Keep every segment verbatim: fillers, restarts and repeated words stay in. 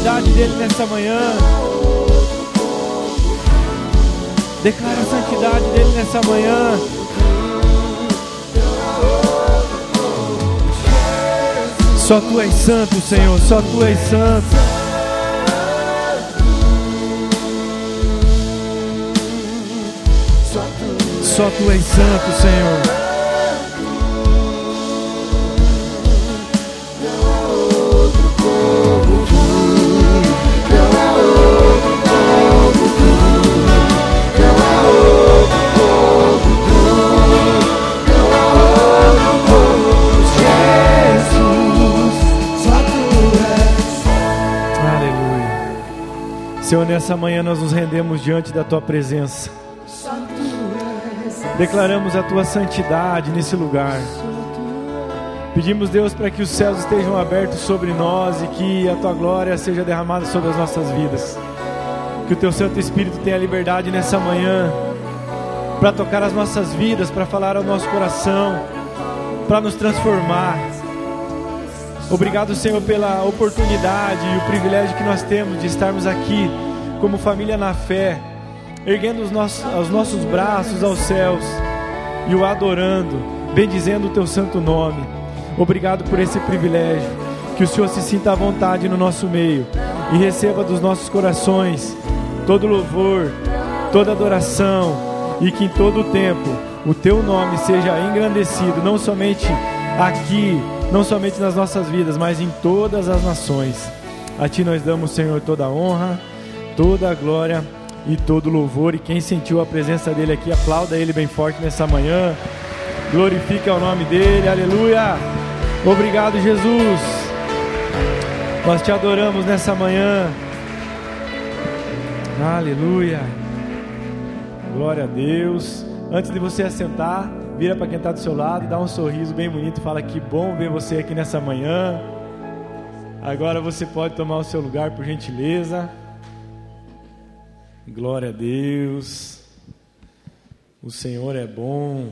santidade dele nessa manhã. Declara a santidade dele nessa manhã. Só tu és santo, Senhor, só tu és santo. Só tu és santo, Senhor. Senhor, nessa manhã nós nos rendemos diante da Tua presença. Declaramos a Tua santidade nesse lugar. Pedimos, Deus, para que os céus estejam abertos sobre nós e que a Tua glória seja derramada sobre as nossas vidas. Que o Teu Santo Espírito tenha liberdade nessa manhã para tocar as nossas vidas, para falar ao nosso coração, para nos transformar. Obrigado, Senhor, pela oportunidade e o privilégio que nós temos de estarmos aqui como família na fé, erguendo os nossos, os nossos braços aos céus e o adorando, bendizendo o Teu santo nome. Obrigado por esse privilégio. Que o Senhor se sinta à vontade no nosso meio e receba dos nossos corações todo louvor, toda adoração, e que em todo o tempo o Teu nome seja engrandecido, não somente aqui, não somente nas nossas vidas, mas em todas as nações. A Ti nós damos, Senhor, toda a honra, toda a glória e todo o louvor. E quem sentiu a presença dEle aqui, aplauda Ele bem forte nessa manhã. Glorifique o nome dEle, aleluia. Obrigado, Jesus. Nós Te adoramos nessa manhã. Aleluia. Glória a Deus. Antes de você assentar, vira para quem está do seu lado, dá um sorriso bem bonito, fala que bom ver você aqui nessa manhã. Agora você pode tomar o seu lugar, por gentileza. Glória a Deus. O Senhor é bom.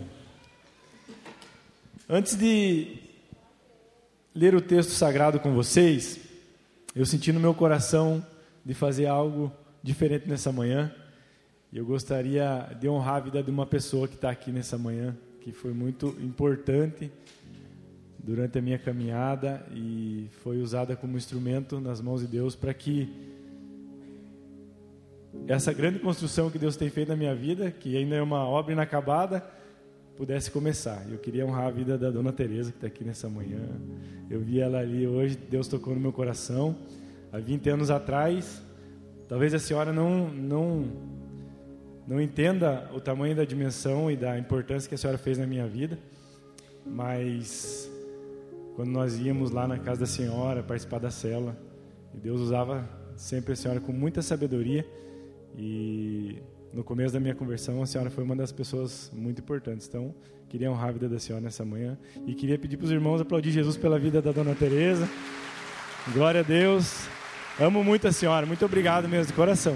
Antes de ler o texto sagrado com vocês, eu senti no meu coração de fazer algo diferente nessa manhã. E eu gostaria de honrar a vida de uma pessoa que está aqui nessa manhã, que foi muito importante durante a minha caminhada e foi usada como instrumento nas mãos de Deus para que essa grande construção que Deus tem feito na minha vida, que ainda é uma obra inacabada, pudesse começar. Eu queria honrar a vida da Dona Teresa, que está aqui nessa manhã. Eu vi ela ali hoje, Deus tocou no meu coração. Há vinte anos atrás, talvez a senhora não... não Não entenda o tamanho da dimensão e da importância que a senhora fez na minha vida, mas quando nós íamos lá na casa da senhora participar da célula, e Deus usava sempre a senhora com muita sabedoria, e no começo da minha conversão a senhora foi uma das pessoas muito importantes. Então queria honrar a vida da senhora nessa manhã e queria pedir para os irmãos aplaudir Jesus pela vida da Dona Teresa. Glória a Deus. Amo muito a senhora, muito obrigado mesmo de coração.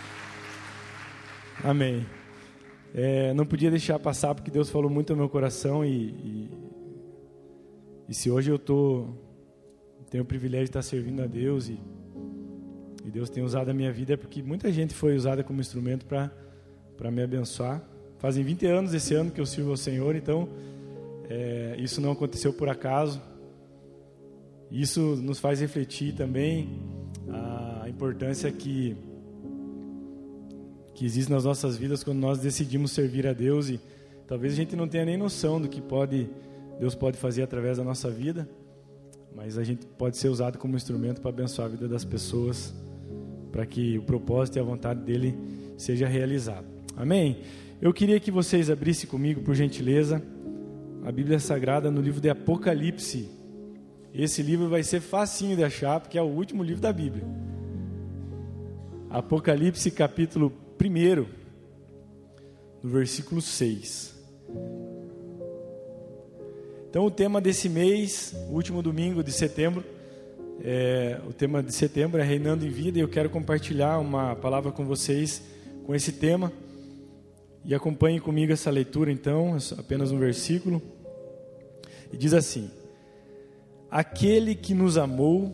Amém. É, não podia deixar passar porque Deus falou muito ao meu coração e, e, e se hoje eu tô, tenho o privilégio de estar servindo a Deus e, e Deus tem usado a minha vida é porque muita gente foi usada como instrumento para para me abençoar. Fazem vinte anos esse ano que eu sirvo ao Senhor, então é, isso não aconteceu por acaso. Isso nos faz refletir também a importância que que existe nas nossas vidas quando nós decidimos servir a Deus e talvez a gente não tenha nem noção do que pode, Deus pode fazer através da nossa vida, mas a gente pode ser usado como instrumento para abençoar a vida das pessoas, para que o propósito e a vontade dEle seja realizado. Amém? Eu queria que vocês abrissem comigo, por gentileza, a Bíblia Sagrada no livro de Apocalipse. Esse livro vai ser facinho de achar, porque é o último livro da Bíblia. Apocalipse capítulo primeiro, no versículo seis. Então o tema desse mês, o último domingo de setembro, é, o tema de setembro é Reinando em Vida, e eu quero compartilhar uma palavra com vocês com esse tema, e acompanhem comigo essa leitura então, apenas um versículo, e diz assim: aquele que nos amou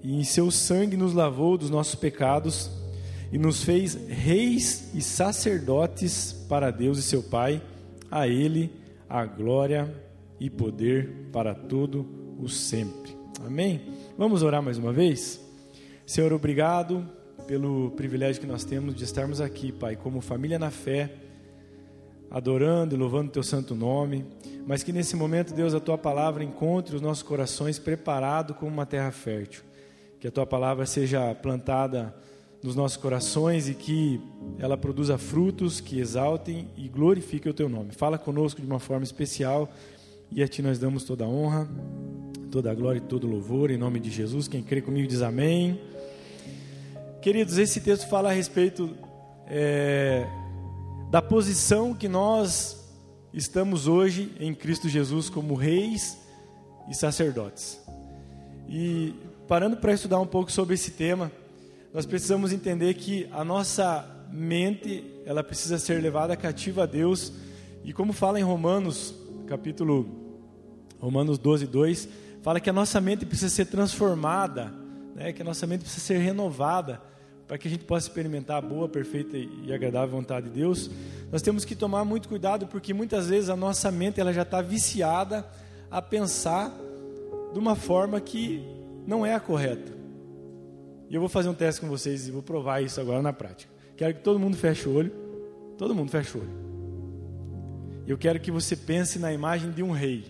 e em seu sangue nos lavou dos nossos pecados e nos fez reis e sacerdotes para Deus e seu Pai. A Ele a glória e poder para todo o sempre. Amém? Vamos orar mais uma vez? Senhor, obrigado pelo privilégio que nós temos de estarmos aqui, Pai, como família na fé, adorando e louvando o Teu santo nome, mas que nesse momento, Deus, a Tua palavra encontre os nossos corações preparados como uma terra fértil. Que a Tua palavra seja plantada nos nossos corações e que ela produza frutos que exaltem e glorifiquem o Teu nome. Fala conosco de uma forma especial e a Ti nós damos toda a honra, toda a glória e todo o louvor, em nome de Jesus. Quem crê comigo diz amém. Queridos, esse texto fala a respeito é, da posição que nós estamos hoje em Cristo Jesus como reis e sacerdotes. E parando para estudar um pouco sobre esse tema, nós precisamos entender que a nossa mente, ela precisa ser levada cativa a Deus. E como fala em Romanos, capítulo Romanos doze, dois, fala que a nossa mente precisa ser transformada, né? Que a nossa mente precisa ser renovada, para que a gente possa experimentar a boa, perfeita e agradável vontade de Deus. Nós temos que tomar muito cuidado, porque muitas vezes a nossa mente ela já está viciada a pensar de uma forma que não é a correta. E eu vou fazer um teste com vocês e vou provar isso agora na prática. Quero que todo mundo feche o olho. Todo mundo feche o olho. Eu quero que você pense na imagem de um rei.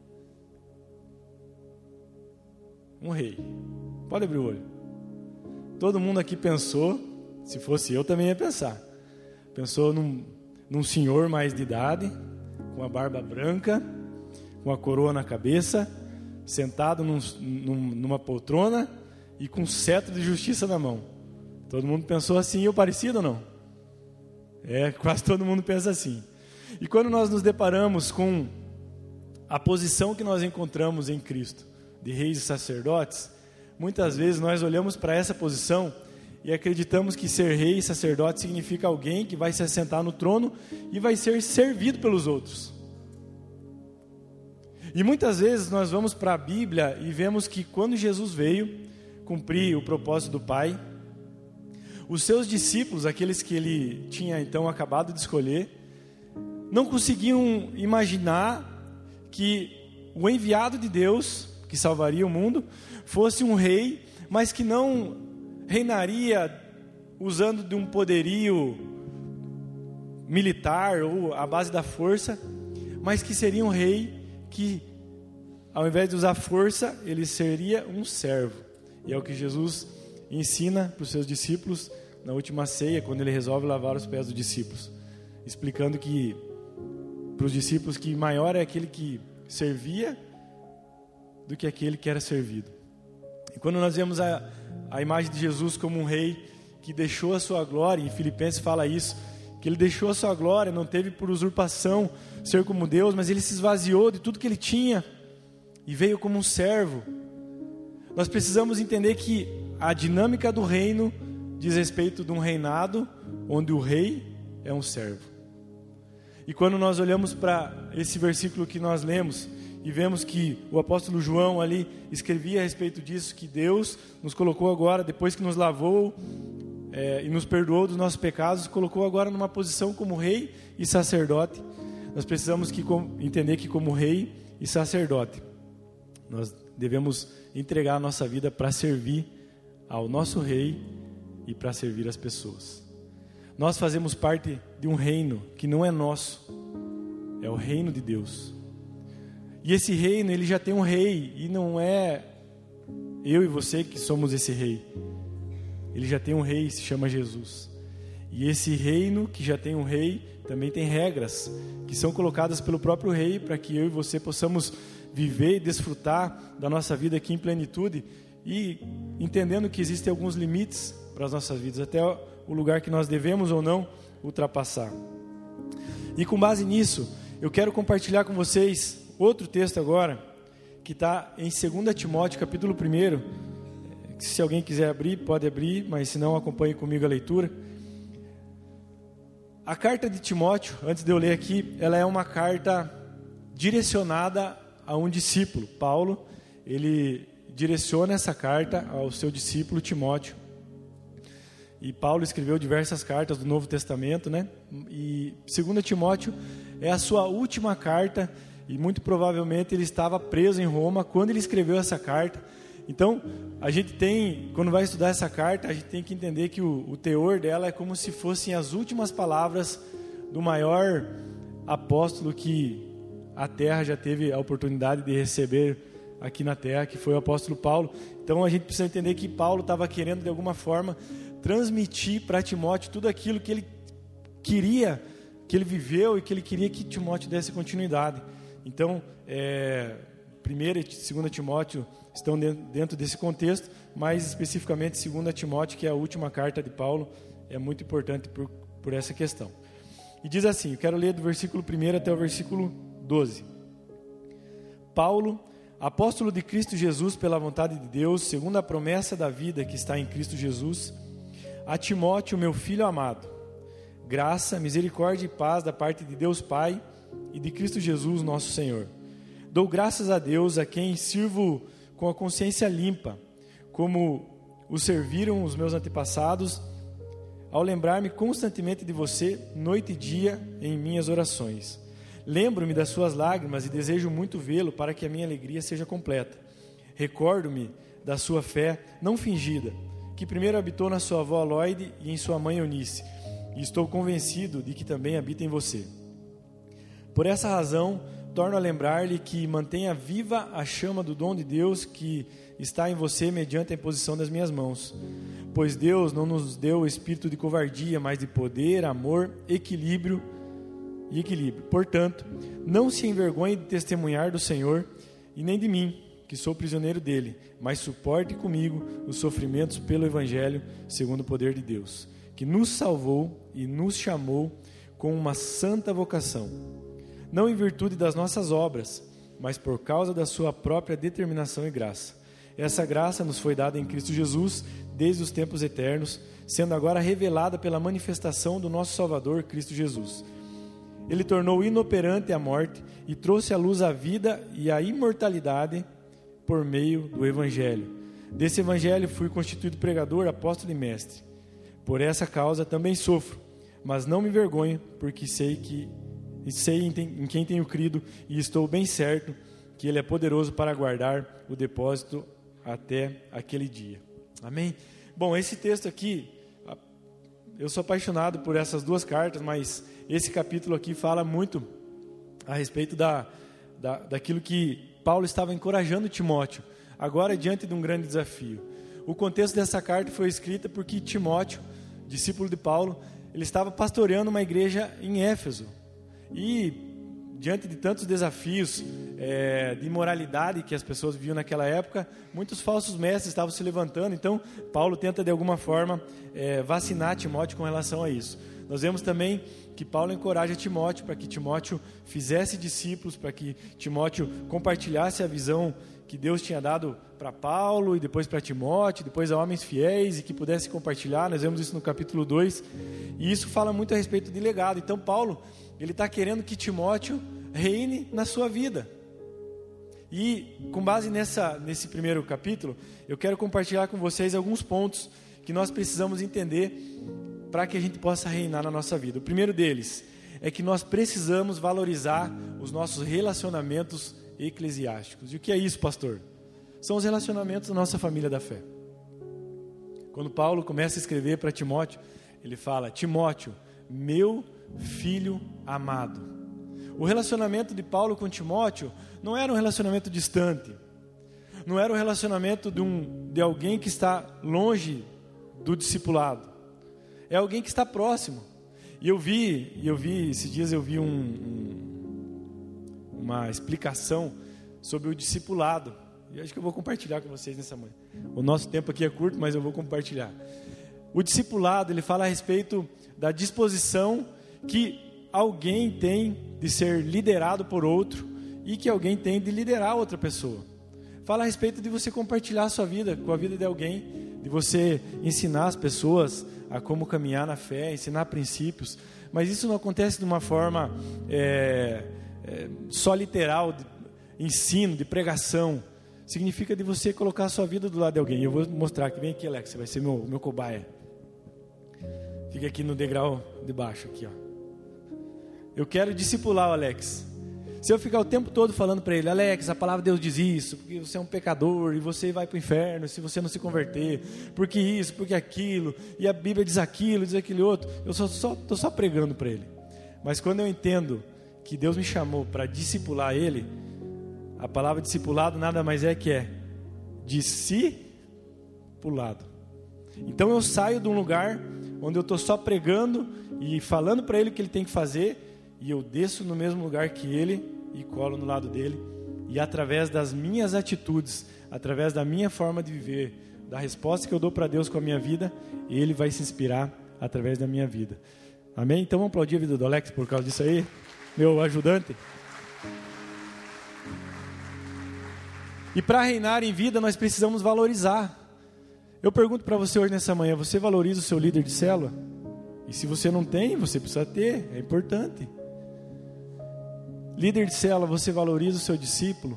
Um rei. Pode abrir o olho. Todo mundo aqui pensou, se fosse eu também ia pensar. Pensou num, num senhor mais de idade, com a barba branca, com a coroa na cabeça, sentado num, num, numa poltrona e com um cetro de justiça na mão. Todo mundo pensou assim, eu parecido ou não? É, quase todo mundo pensa assim. E quando nós nos deparamos com a posição que nós encontramos em Cristo, de reis e sacerdotes, muitas vezes nós olhamos para essa posição e acreditamos que ser rei e sacerdote significa alguém que vai se assentar no trono e vai ser servido pelos outros. E muitas vezes nós vamos para a Bíblia e vemos que quando Jesus veio cumprir o propósito do Pai, os seus discípulos, aqueles que ele tinha então acabado de escolher, não conseguiam imaginar que o enviado de Deus, que salvaria o mundo, fosse um rei, mas que não reinaria usando de um poderio militar ou à base da força, mas que seria um rei que, ao invés de usar força, ele seria um servo. E é o que Jesus ensina para os seus discípulos na última ceia, quando ele resolve lavar os pés dos discípulos, explicando que para os discípulos que maior é aquele que servia do que aquele que era servido. E quando nós vemos a, a imagem de Jesus como um rei que deixou a sua glória, em Filipenses fala isso, que ele deixou a sua glória, não teve por usurpação ser como Deus, mas ele se esvaziou de tudo que ele tinha e veio como um servo. Nós precisamos entender que a dinâmica do reino diz respeito de um reinado onde o rei é um servo. E quando nós olhamos para esse versículo que nós lemos e vemos que o apóstolo João ali escrevia a respeito disso, que Deus nos colocou agora, depois que nos lavou é, e nos perdoou dos nossos pecados, colocou agora numa posição como rei e sacerdote. Nós precisamos que, entender que como rei e sacerdote nós devemos entregar a nossa vida para servir ao nosso rei e para servir as pessoas. Nós fazemos parte de um reino que não é nosso, é o reino de Deus. E esse reino, ele já tem um rei, e não é eu e você que somos esse rei. Ele já tem um rei, se chama Jesus. E esse reino que já tem um rei, também tem regras que são colocadas pelo próprio rei para que eu e você possamos viver e desfrutar da nossa vida aqui em plenitude, e entendendo que existem alguns limites para as nossas vidas, até o lugar que nós devemos ou não ultrapassar. E com base nisso, eu quero compartilhar com vocês outro texto agora, que está em dois Timóteo, capítulo um. Se alguém quiser abrir, pode abrir, mas se não, acompanhe comigo a leitura. A carta de Timóteo, antes de eu ler aqui, ela é uma carta direcionada a um discípulo. Paulo, ele direciona essa carta ao seu discípulo Timóteo. E Paulo escreveu diversas cartas do Novo Testamento, né? E segunda Timóteo é a sua última carta, e muito provavelmente ele estava preso em Roma quando ele escreveu essa carta. Então, a gente tem, quando vai estudar essa carta, a gente tem que entender que o, o teor dela é como se fossem as últimas palavras do maior apóstolo que a terra já teve a oportunidade de receber aqui na terra, que foi o apóstolo Paulo. Então, a gente precisa entender que Paulo estava querendo, de alguma forma, transmitir para Timóteo tudo aquilo que ele queria, que ele viveu e que ele queria que Timóteo desse continuidade. Então, é, primeira e segunda Timóteo estão dentro desse contexto, mas especificamente segunda Timóteo, que é a última carta de Paulo, é muito importante por, por essa questão. E diz assim, eu quero ler do versículo um até o versículo doze. Paulo, apóstolo de Cristo Jesus pela vontade de Deus, segundo a promessa da vida que está em Cristo Jesus, a Timóteo, meu filho amado, graça, misericórdia e paz da parte de Deus Pai e de Cristo Jesus, nosso Senhor. Dou graças a Deus, a quem sirvo com a consciência limpa, como o serviram os meus antepassados, ao lembrar-me constantemente de você, noite e dia, em minhas orações. Lembro-me das suas lágrimas e desejo muito vê-lo para que a minha alegria seja completa. Recordo-me da sua fé não fingida, que primeiro habitou na sua avó Loide e em sua mãe Eunice, e estou convencido de que também habita em você. Por essa razão, torno a lembrar-lhe que mantenha viva a chama do dom de Deus que está em você mediante a imposição das minhas mãos. Pois Deus não nos deu o espírito de covardia, mas de poder, amor, equilíbrio e equilíbrio. Portanto, não se envergonhe de testemunhar do Senhor e nem de mim, que sou prisioneiro dele, mas suporte comigo os sofrimentos pelo Evangelho, segundo o poder de Deus, que nos salvou e nos chamou com uma santa vocação, não em virtude das nossas obras, mas por causa da sua própria determinação e graça. Essa graça nos foi dada em Cristo Jesus desde os tempos eternos, sendo agora revelada pela manifestação do nosso Salvador, Cristo Jesus. Ele tornou inoperante a morte e trouxe à luz a vida e a imortalidade por meio do Evangelho. Desse Evangelho fui constituído pregador, apóstolo e mestre. Por essa causa também sofro, mas não me envergonho, porque sei que sei em quem tenho crido e estou bem certo que Ele é poderoso para guardar o depósito até aquele dia. Amém? Bom, esse texto aqui, eu sou apaixonado por essas duas cartas, mas esse capítulo aqui fala muito a respeito da, da, daquilo que Paulo estava encorajando Timóteo, agora diante de um grande desafio. O contexto dessa carta foi escrita porque Timóteo, discípulo de Paulo, ele estava pastoreando uma igreja em Éfeso. E diante de tantos desafios é, de imoralidade que as pessoas viviam naquela época, muitos falsos mestres estavam se levantando. Então, Paulo tenta de alguma forma é, vacinar Timóteo com relação a isso. Nós vemos também que Paulo encoraja Timóteo para que Timóteo fizesse discípulos, para que Timóteo compartilhasse a visão que Deus tinha dado para Paulo e depois para Timóteo, depois a homens fiéis e que pudesse compartilhar. Nós vemos isso no capítulo dois, e isso fala muito a respeito de legado. Então Paulo, ele está querendo que Timóteo reine na sua vida. E com base nessa, nesse primeiro capítulo, eu quero compartilhar com vocês alguns pontos que nós precisamos entender para que a gente possa reinar na nossa vida. O primeiro deles é que nós precisamos valorizar os nossos relacionamentos eclesiásticos. E o que é isso, pastor? São os relacionamentos da nossa família da fé. Quando Paulo começa a escrever para Timóteo, ele fala: Timóteo, meu filho amado. O relacionamento de Paulo com Timóteo não era um relacionamento distante, não era um relacionamento de, um, de alguém que está longe do discipulado, é alguém que está próximo. E eu vi, eu vi esses dias eu vi um, um, uma explicação sobre o discipulado, e acho que eu vou compartilhar com vocês nessa manhã. O nosso tempo aqui é curto, mas eu vou compartilhar. O discipulado, ele fala a respeito da disposição que alguém tem de ser liderado por outro e que alguém tem de liderar outra pessoa. Fala a respeito de você compartilhar a sua vida com a vida de alguém, de você ensinar as pessoas a como caminhar na fé, ensinar princípios. Mas isso não acontece de uma forma é, é, só literal, de ensino, de pregação. significa de você colocar a sua vida do lado de alguém. Eu vou mostrar aqui, vem aqui, Alex, você vai ser meu, meu cobaia. Fica aqui no degrau de baixo, aqui, ó. Eu quero discipular o Alex. Se eu ficar o tempo todo falando para ele, Alex, a palavra de Deus diz isso, porque você é um pecador e você vai para o inferno se você não se converter, porque isso, porque aquilo, e a Bíblia diz aquilo, diz aquele outro, eu só estou só, só pregando para ele. Mas quando eu entendo que Deus me chamou para discipular ele, a palavra discipulado nada mais é que é discipulado. Então eu saio de um lugar onde eu estou só pregando e falando para ele o que ele tem que fazer, e eu desço no mesmo lugar que ele e colo no lado dele, e através das minhas atitudes, através da minha forma de viver, da resposta que eu dou para Deus com a minha vida, ele vai se inspirar através da minha vida. Amém? Então vamos aplaudir a vida do Alex por causa disso aí, meu ajudante. E para reinar em vida nós precisamos valorizar. Eu pergunto para você hoje nessa manhã, você valoriza o seu líder de célula? E se você não tem, você precisa ter, é importante. Líder de célula, você valoriza o seu discípulo?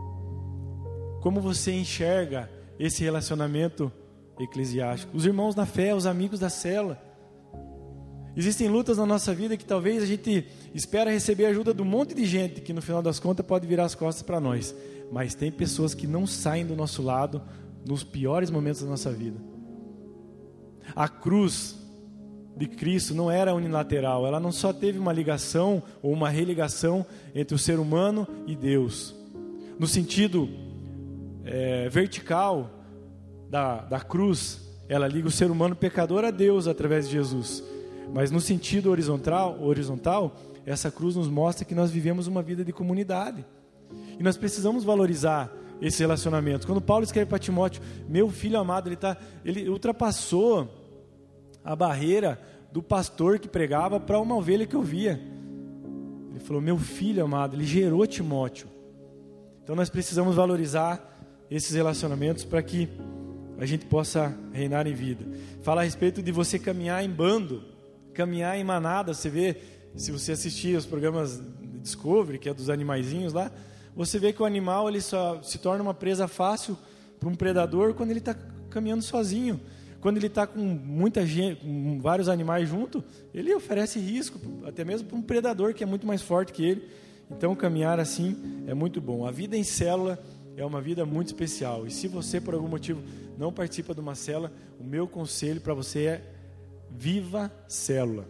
Como você enxerga esse relacionamento eclesiástico? Os irmãos na fé, os amigos da célula. Existem lutas na nossa vida que talvez a gente espera receber ajuda de um monte de gente que no final das contas pode virar as costas para nós. Mas tem pessoas que não saem do nosso lado nos piores momentos da nossa vida. A cruz de Cristo não era unilateral, ela não só teve uma ligação ou uma religação entre o ser humano e Deus. No sentido é, vertical da, da cruz, ela liga o ser humano pecador a Deus através de Jesus. Mas no sentido horizontal, horizontal, essa cruz nos mostra que nós vivemos uma vida de comunidade. E nós precisamos valorizar esse relacionamento. Quando Paulo escreve para Timóteo, meu filho amado, ele, tá, ele ultrapassou a barreira do pastor que pregava para uma ovelha que eu via. Ele falou, meu filho amado, ele gerou Timóteo. Então nós precisamos valorizar esses relacionamentos para que a gente possa reinar em vida. Fala a respeito de você caminhar em bando, caminhar em manada. Você vê, se você assistir os programas Discovery, que é dos animaizinhos lá, você vê que o animal ele só se torna uma presa fácil para um predador quando ele está caminhando sozinho. Quando ele está com muita gente, com vários animais junto, ele oferece risco, até mesmo para um predador que é muito mais forte que ele. Então caminhar assim é muito bom. A vida em célula é uma vida muito especial. E se você por algum motivo não participa de uma célula, o meu conselho para você é viva célula.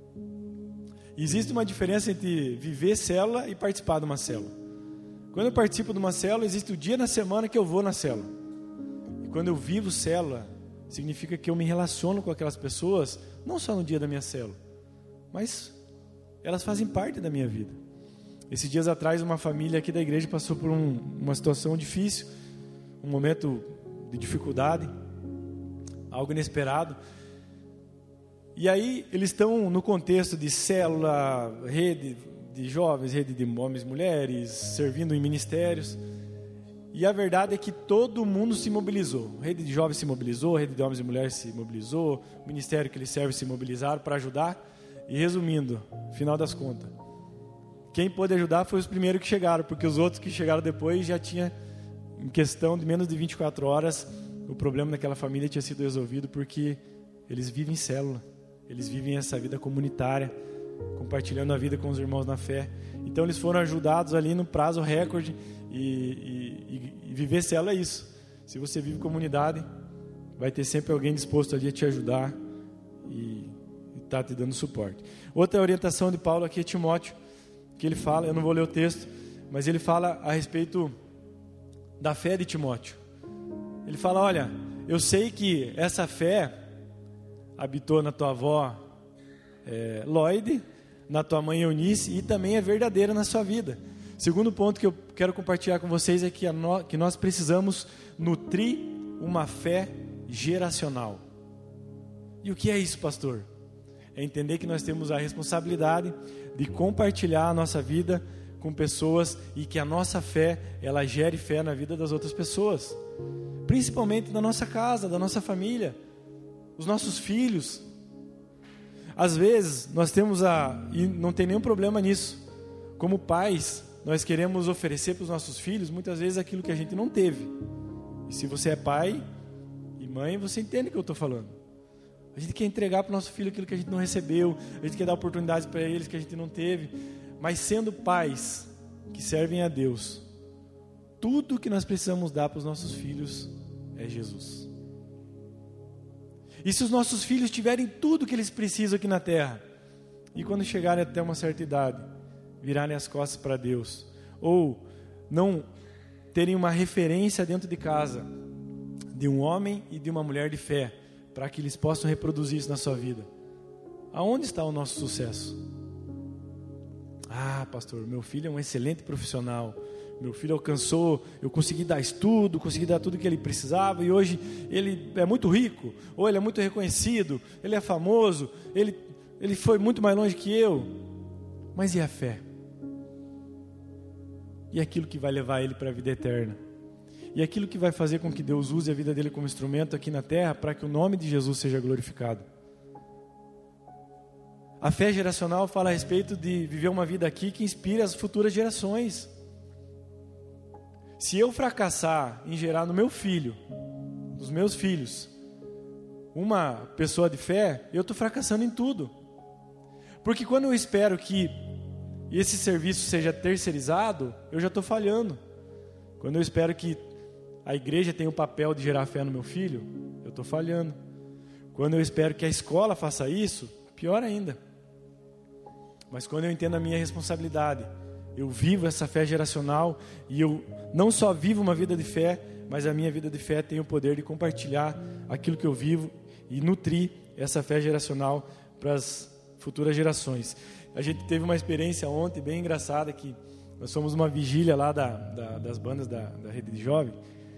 Existe uma diferença entre viver célula e participar de uma célula. Quando eu participo de uma célula, existe o dia na semana que eu vou na célula. E quando eu vivo célula, significa que eu me relaciono com aquelas pessoas, não só no dia da minha célula, mas elas fazem parte da minha vida. Esses dias atrás, uma família aqui da igreja passou por um, uma situação difícil, um momento de dificuldade, algo inesperado. E aí, eles estão no contexto de célula, rede de jovens, rede de homens e mulheres, servindo em ministérios. E a verdade é que todo mundo se mobilizou. A rede de jovens se mobilizou, a rede de homens e mulheres se mobilizou, o ministério que eles servem se mobilizaram para ajudar. E resumindo, final das contas, quem pôde ajudar foi os primeiros que chegaram, porque os outros que chegaram depois já tinha, em questão de menos de vinte e quatro horas, o problema daquela família tinha sido resolvido, porque eles vivem em célula, eles vivem essa vida comunitária, compartilhando a vida com os irmãos na fé. Então eles foram ajudados ali no prazo recorde. E, e, e viver célula é isso. Se você vive comunidade, vai ter sempre alguém disposto ali a te ajudar e está te dando suporte. Outra orientação de Paulo aqui é Timóteo, que ele fala, eu não vou ler o texto, mas ele fala a respeito da fé de Timóteo. Ele fala, olha, eu sei que essa fé habitou na tua avó é, Lloyd, na tua mãe Eunice, e também é verdadeira na sua vida. Segundo ponto que eu quero compartilhar com vocês é que, a no, que nós precisamos nutrir uma fé geracional. E o que é isso, pastor? É entender que nós temos a responsabilidade de compartilhar a nossa vida com pessoas e que a nossa fé, ela gere fé na vida das outras pessoas. Principalmente na nossa casa, da nossa família, os nossos filhos. Às vezes, nós temos a... e não tem nenhum problema nisso. Como pais, nós queremos oferecer para os nossos filhos, muitas vezes, aquilo que a gente não teve. E se você é pai e mãe, você entende o que eu estou falando. A gente quer entregar para o nosso filho aquilo que a gente não recebeu, a gente quer dar oportunidades para eles que a gente não teve. Mas sendo pais que servem a Deus, tudo que nós precisamos dar para os nossos filhos é Jesus. E se os nossos filhos tiverem tudo que eles precisam aqui na terra, e quando chegarem até uma certa idade, virarem as costas para Deus, ou não terem uma referência dentro de casa, de um homem e de uma mulher de fé, para que eles possam reproduzir isso na sua vida, aonde está o nosso sucesso? Ah, pastor, meu filho é um excelente profissional, meu filho alcançou, eu consegui dar estudo, consegui dar tudo que ele precisava, e hoje ele é muito rico, ou ele é muito reconhecido, ele é famoso, ele, ele foi muito mais longe que eu. Mas e a fé? E aquilo que vai levar ele para a vida eterna? E aquilo que vai fazer com que Deus use a vida dele como instrumento aqui na terra, para que o nome de Jesus seja glorificado? A fé geracional fala a respeito de viver uma vida aqui que inspire as futuras gerações. Se eu fracassar em gerar no meu filho, nos meus filhos, uma pessoa de fé, eu estou fracassando em tudo. Porque quando eu espero que esse serviço seja terceirizado, eu já estou falhando. Quando eu espero que a igreja tenha o papel de gerar fé no meu filho, eu estou falhando. Quando eu espero que a escola faça isso, pior ainda. Mas quando eu entendo a minha responsabilidade, eu vivo essa fé geracional, e eu não só vivo uma vida de fé, mas a minha vida de fé tem o poder de compartilhar aquilo que eu vivo e nutrir essa fé geracional para as futuras gerações. A gente teve uma experiência ontem bem engraçada, que nós fomos uma vigília lá da, da, das bandas da, da Rede de Jovem,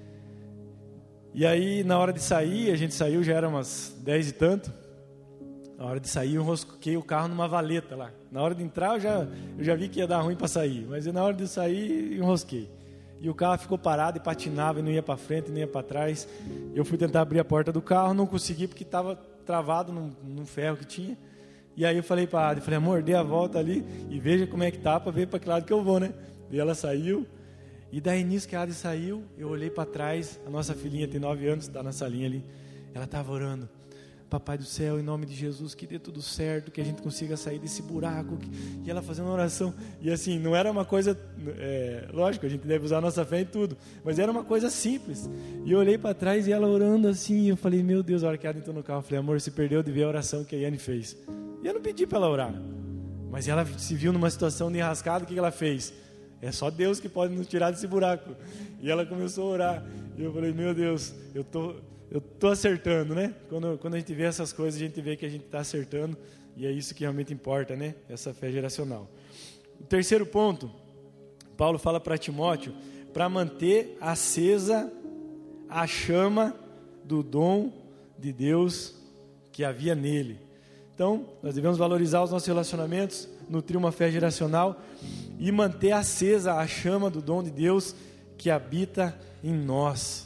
e aí na hora de sair, a gente saiu, já era umas dez e tanto. Na hora de sair, eu enrosquei o carro numa valeta lá. Na hora de entrar, eu já, eu já vi que ia dar ruim para sair. Mas na hora de sair, eu enrosquei. E o carro ficou parado e patinava, e não ia para frente, não ia para trás. Eu fui tentar abrir a porta do carro, não consegui, porque estava travado num, num ferro que tinha. E aí eu falei para a Adi, falei, amor, dê a volta ali e veja como é que tá, para ver para que lado que eu vou, né? E ela saiu. E daí nisso que a Adi saiu, eu olhei para trás, a nossa filhinha tem nove anos, está na salinha ali. Ela estava orando. Papai do céu, em nome de Jesus, que dê tudo certo, que a gente consiga sair desse buraco. E ela fazendo uma oração. E assim, não era uma coisa, é, lógico, a gente deve usar a nossa fé em tudo, mas era uma coisa simples. E eu olhei para trás e ela orando assim, e eu falei, meu Deus, a hora que ela entrou no carro, eu falei, amor, se perdeu de ver a oração que a Yane fez. E eu não pedi para ela orar, mas ela se viu numa situação de enrascada. O que ela fez? É só Deus que pode nos tirar desse buraco. E ela começou a orar, e eu falei, meu Deus, eu tô... Eu estou acertando, né? Quando, quando a gente vê essas coisas, a gente vê que a gente está acertando, e é isso que realmente importa, né? Essa fé geracional. O terceiro ponto, Paulo fala para Timóteo, para manter acesa a chama do dom de Deus que havia nele. Então, nós devemos valorizar os nossos relacionamentos, nutrir uma fé geracional e manter acesa a chama do dom de Deus que habita em nós.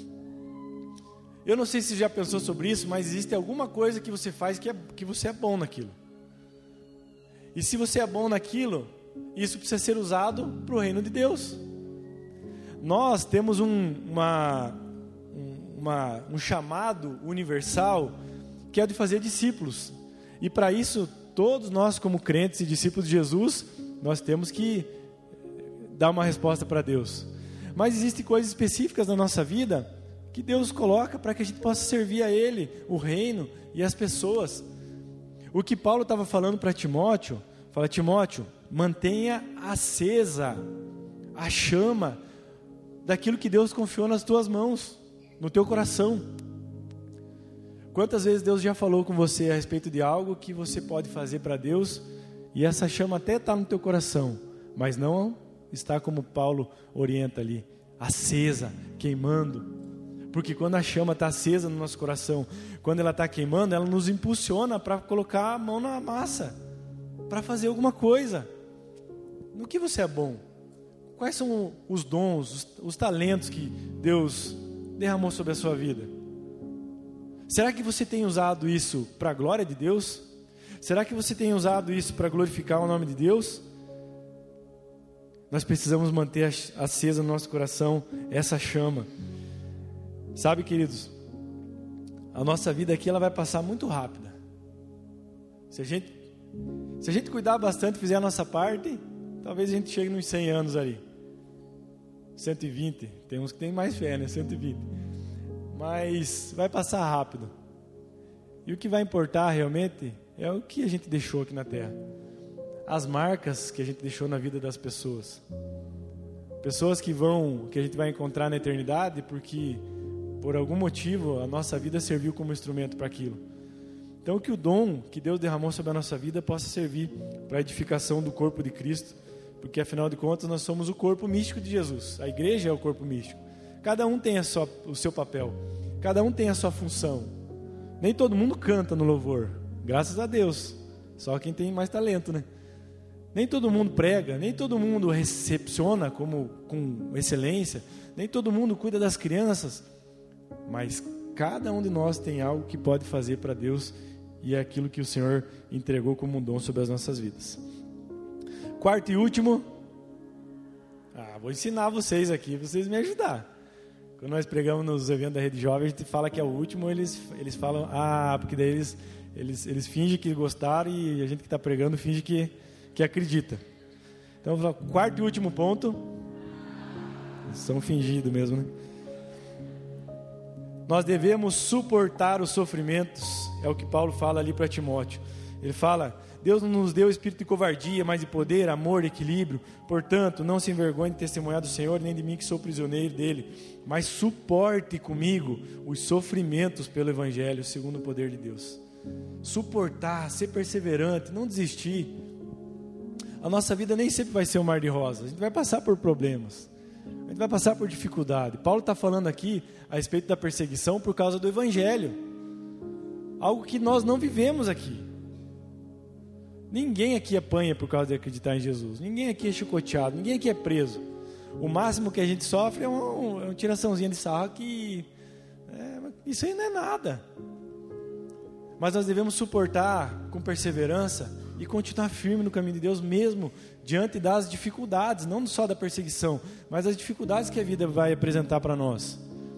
Eu não sei se você já pensou sobre isso, mas existe alguma coisa que você faz que, é, que você é bom naquilo. E se você é bom naquilo, isso precisa ser usado para o reino de Deus. Nós temos um, uma, uma, um chamado universal, que é o de fazer discípulos. E para isso, todos nós como crentes e discípulos de Jesus, nós temos que dar uma resposta para Deus. Mas existem coisas específicas na nossa vida que Deus coloca para que a gente possa servir a Ele, o reino e as pessoas. O que Paulo estava falando para Timóteo, fala, Timóteo, mantenha acesa a chama daquilo que Deus confiou nas tuas mãos, no teu coração. Quantas vezes Deus já falou com você a respeito de algo que você pode fazer para Deus, e essa chama até está no teu coração, mas não está como Paulo orienta ali, acesa, queimando. Porque quando a chama está acesa no nosso coração, quando ela está queimando, ela nos impulsiona para colocar a mão na massa, para fazer alguma coisa. No que você é bom? Quais são os dons, os, os talentos que Deus derramou sobre a sua vida? Será que você tem usado isso para a glória de Deus? Será que você tem usado isso para glorificar o nome de Deus? nós precisamos manter acesa no nosso coração essa chama. Sabe, queridos, a nossa vida aqui ela vai passar muito rápida. Se a gente, se a gente cuidar bastante, fizer a nossa parte, talvez a gente chegue nos cem anos ali. cento e vinte, tem uns que tem mais fé, né? cento e vinte. Mas vai passar rápido. E o que vai importar realmente é o que a gente deixou aqui na terra. As marcas que a gente deixou na vida das pessoas. Pessoas que vão, que a gente vai encontrar na eternidade porque por algum motivo a nossa vida serviu como instrumento para aquilo. Então que o dom que Deus derramou sobre a nossa vida possa servir para a edificação do corpo de Cristo, porque afinal de contas nós somos o corpo místico de Jesus. A igreja é o corpo místico. Cada um tem a sua, o seu papel, cada um tem a sua função. Nem todo mundo canta no louvor, graças a Deus, só quem tem mais talento, né? Nem todo mundo prega, nem todo mundo recepciona como, com excelência, nem todo mundo cuida das crianças, mas cada um de nós tem algo que pode fazer para Deus, e é aquilo que o Senhor entregou como um dom sobre as nossas vidas. Quarto e último, ah, vou ensinar vocês aqui, vocês me ajudar. Quando nós pregamos nos eventos da Rede Jovem, a gente fala que é o último, eles, eles falam, ah, porque daí eles, eles, eles fingem que gostaram e a gente que está pregando finge que, que acredita. Então, quarto e último ponto, eles são fingidos mesmo, né? Nós devemos suportar os sofrimentos, é o que Paulo fala ali para Timóteo. Ele fala, Deus não nos deu espírito de covardia, mas de poder, amor, equilíbrio. Portanto, não se envergonhe de testemunhar do Senhor, nem de mim que sou prisioneiro dele, mas suporte comigo os sofrimentos pelo Evangelho, segundo o poder de Deus. Suportar, ser perseverante, não desistir. A nossa vida nem sempre vai ser um mar de rosas, a gente vai passar por problemas, a gente vai passar por dificuldade. Paulo está falando aqui a respeito da perseguição por causa do Evangelho, algo que nós não vivemos aqui. Ninguém aqui apanha por causa de acreditar em Jesus. Ninguém aqui é chicoteado. Ninguém aqui é preso. O máximo que a gente sofre é um, é uma tiraçãozinha de sarro que... É, isso aí não é nada. Mas nós devemos suportar com perseverança e continuar firme no caminho de Deus, mesmo diante das dificuldades, não só da perseguição, mas das dificuldades que a vida vai apresentar para nós.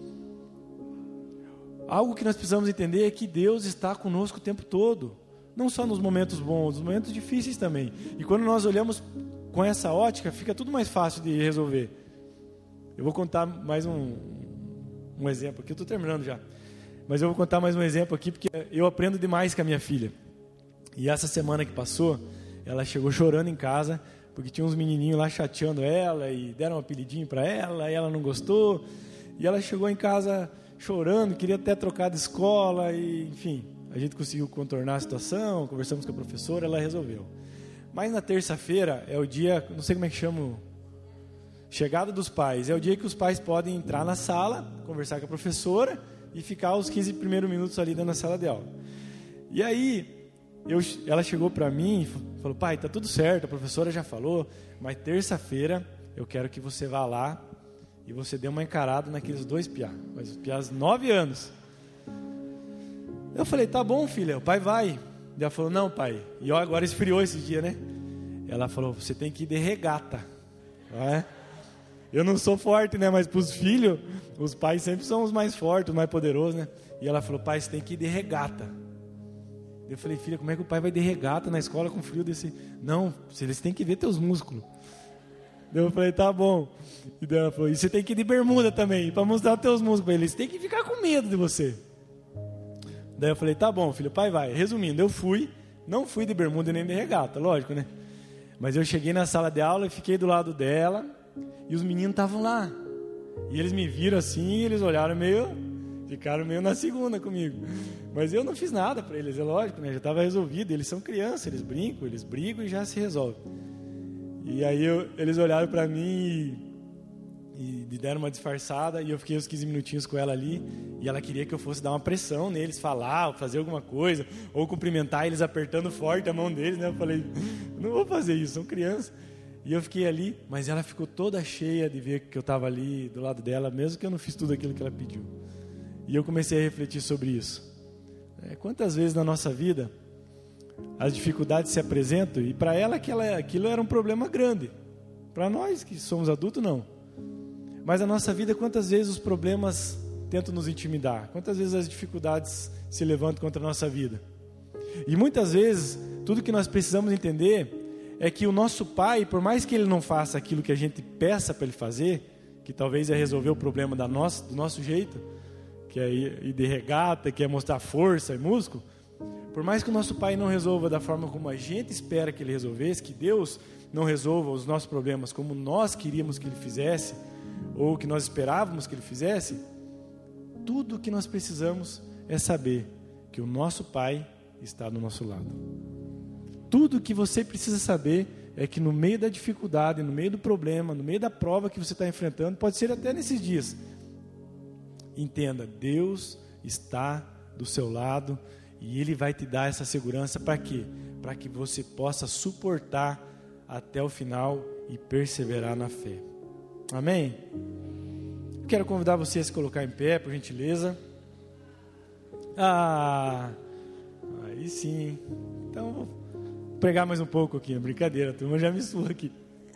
Algo que nós precisamos entender é que Deus está conosco o tempo todo. Não só nos momentos bons, nos momentos difíceis também. E quando nós olhamos com essa ótica, fica tudo mais fácil de resolver. Eu vou contar mais um, um exemplo aqui, eu estou terminando já. Mas eu vou contar mais um exemplo aqui, porque eu aprendo demais com a minha filha. E essa semana que passou, ela chegou chorando em casa, porque tinha uns menininhos lá chateando ela, e deram um apelidinho para ela, e ela não gostou. E ela chegou em casa chorando, queria até trocar de escola, e enfim... A gente conseguiu contornar a situação, conversamos com a professora, ela resolveu. Mas na terça-feira é o dia, não sei como é que chama, chegada dos pais. É o dia que os pais podem entrar na sala, conversar com a professora e ficar os quinze primeiros minutos ali dentro da sala de aula. E aí, eu, ela chegou para mim e falou, pai, tá tudo certo, a professora já falou, mas terça-feira eu quero que você vá lá e você dê uma encarada naqueles dois piá, mas os piás de nove anos. Eu falei, tá bom, filha, o pai vai. Ela falou, não, pai. E ó, agora esfriou esse dia, né? Ela falou, você tem que ir de regata. É? Eu não sou forte, né? Mas para os filhos, os pais sempre são os mais fortes, os mais poderosos, né? E ela falou, pai, você tem que ir de regata. Eu falei, filha, como é que o pai vai de regata na escola com frio desse... Não, eles têm que ver teus músculos. Eu falei, tá bom. E ela falou, e você tem que ir de bermuda também, para mostrar teus músculos. Eles têm que ficar com medo de você. Daí eu falei, tá bom, filho, pai vai. Resumindo, eu fui, não fui de bermuda nem de regata, lógico, né? Mas eu cheguei na sala de aula e fiquei do lado dela, e os meninos estavam lá. E eles me viram assim, e eles olharam meio, ficaram meio na segunda comigo. Mas eu não fiz nada para eles, é lógico, né? Já estava resolvido, eles são crianças, eles brincam, eles brigam e já se resolve. E aí eu, eles olharam para mim e... e deram uma disfarçada, e eu fiquei uns quinze minutinhos com ela ali, e ela queria que eu fosse dar uma pressão neles, falar, fazer alguma coisa, ou cumprimentar eles apertando forte a mão deles, né? Eu falei, não vou fazer isso, são crianças. E eu fiquei ali, mas ela ficou toda cheia de ver que eu estava ali do lado dela, mesmo que eu não fiz tudo aquilo que ela pediu. E eu comecei a refletir sobre isso. É, quantas vezes na nossa vida as dificuldades se apresentam, e para ela aquilo era um problema grande, Para nós que somos adultos, não. Mas a nossa vida, quantas vezes os problemas tentam nos intimidar? Quantas vezes as dificuldades se levantam contra a nossa vida? E muitas vezes, tudo que nós precisamos entender é que o nosso Pai, por mais que Ele não faça aquilo que a gente peça para Ele fazer, que talvez é resolver o problema da nossa, do nosso jeito, que é ir de regata, que é mostrar força e músculo, por mais que o nosso Pai não resolva da forma como a gente espera que Ele resolvesse, que Deus não resolva os nossos problemas como nós queríamos que Ele fizesse, ou que nós esperávamos que Ele fizesse, tudo o que nós precisamos é saber que o nosso Pai está do nosso lado. Tudo o que você precisa saber é que no meio da dificuldade, no meio do problema, no meio da prova que você está enfrentando, pode ser até nesses dias, entenda, Deus está do seu lado e Ele vai te dar essa segurança para quê? Para que você possa suportar até o final e perseverar na fé. Amém? Quero convidar você a se colocar em pé, por gentileza. Ah, aí sim. Então, vou pregar mais um pouco aqui. Brincadeira, a turma já me surra aqui.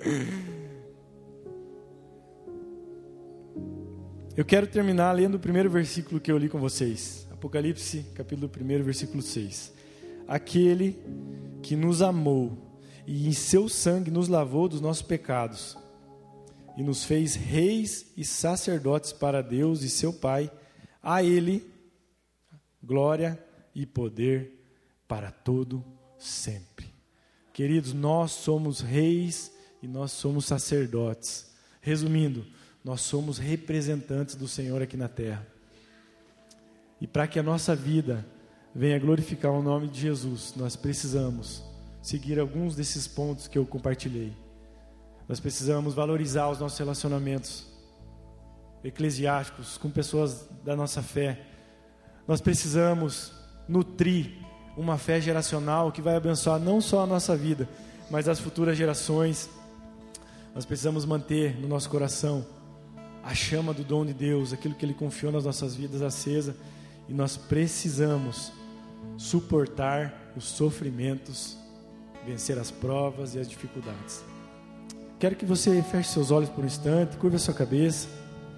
Eu quero terminar lendo o primeiro versículo que eu li com vocês. Apocalipse, capítulo um, versículo seis. Aquele que nos amou e em seu sangue nos lavou dos nossos pecados e nos fez reis e sacerdotes para Deus e seu Pai, a Ele glória e poder para todo sempre. Queridos, nós somos reis e nós somos sacerdotes. Resumindo, nós somos representantes do Senhor aqui na terra. E para que a nossa vida venha glorificar o nome de Jesus, nós precisamos seguir alguns desses pontos que eu compartilhei. Nós precisamos valorizar os nossos relacionamentos eclesiásticos com pessoas da nossa fé. Nós precisamos nutrir uma fé geracional que vai abençoar não só a nossa vida, mas as futuras gerações. Nós precisamos manter no nosso coração a chama do dom de Deus, aquilo que Ele confiou nas nossas vidas acesa, e nós precisamos suportar os sofrimentos, vencer as provas e as dificuldades. Quero que você feche seus olhos por um instante, curva a sua cabeça.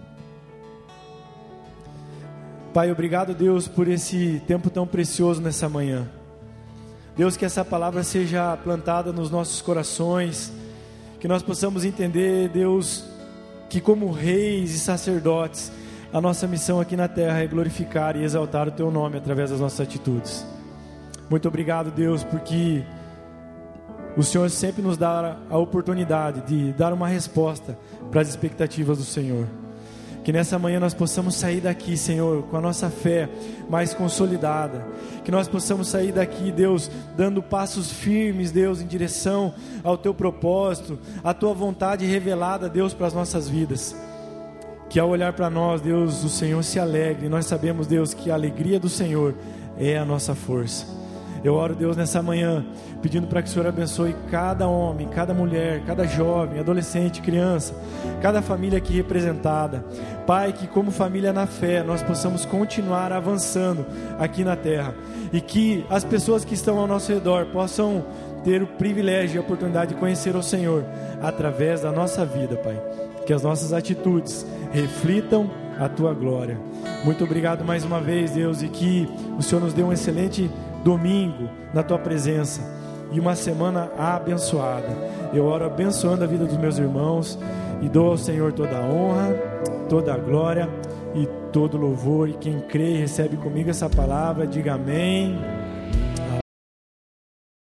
Pai, obrigado, Deus, por esse tempo tão precioso nessa manhã. Deus, que essa palavra seja plantada nos nossos corações, que nós possamos entender, Deus, que como reis e sacerdotes, a nossa missão aqui na terra é glorificar e exaltar o Teu nome através das nossas atitudes. Muito obrigado, Deus, porque o Senhor sempre nos dá a oportunidade de dar uma resposta para as expectativas do Senhor. Que nessa manhã nós possamos sair daqui, Senhor, com a nossa fé mais consolidada. Que nós possamos sair daqui, Deus, dando passos firmes, Deus, em direção ao Teu propósito, à Tua vontade revelada, Deus, para as nossas vidas. Que ao olhar para nós, Deus, o Senhor se alegre. Nós sabemos, Deus, que a alegria do Senhor é a nossa força. Eu oro, Deus, nessa manhã, pedindo para que o Senhor abençoe cada homem, cada mulher, cada jovem, adolescente, criança, cada família aqui representada. Pai, que como família na fé, nós possamos continuar avançando aqui na terra. E que as pessoas que estão ao nosso redor possam ter o privilégio e a oportunidade de conhecer o Senhor através da nossa vida, Pai. Que as nossas atitudes reflitam a Tua glória. Muito obrigado mais uma vez, Deus, e que o Senhor nos dê um excelente domingo na Tua presença e uma semana abençoada. Eu oro abençoando a vida dos meus irmãos e dou ao Senhor toda a honra, toda a glória e todo louvor. E quem crê e recebe comigo essa palavra, diga amém.